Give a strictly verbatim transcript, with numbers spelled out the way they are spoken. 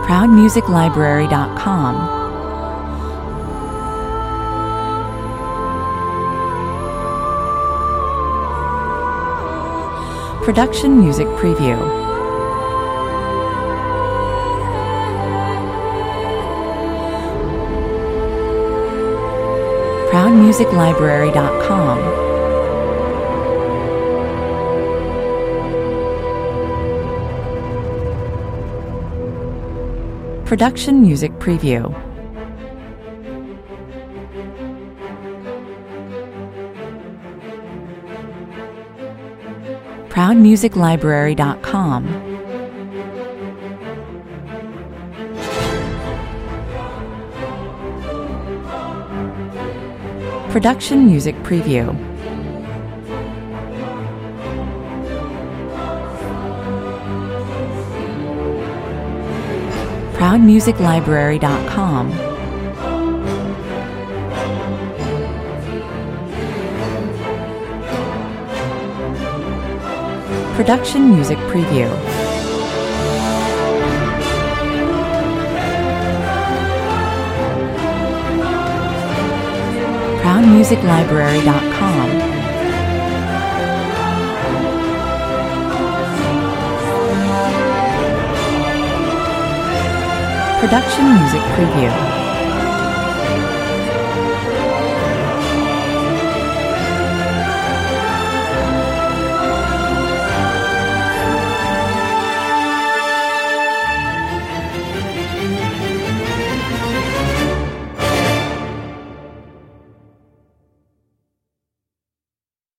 proud music library dot com. Production Music Preview. proud music library dot com. Production Music Preview. proud music library dot com. Production Music Preview. proud music library dot com. Production Music Preview. proud music library dot com. Production Music Preview.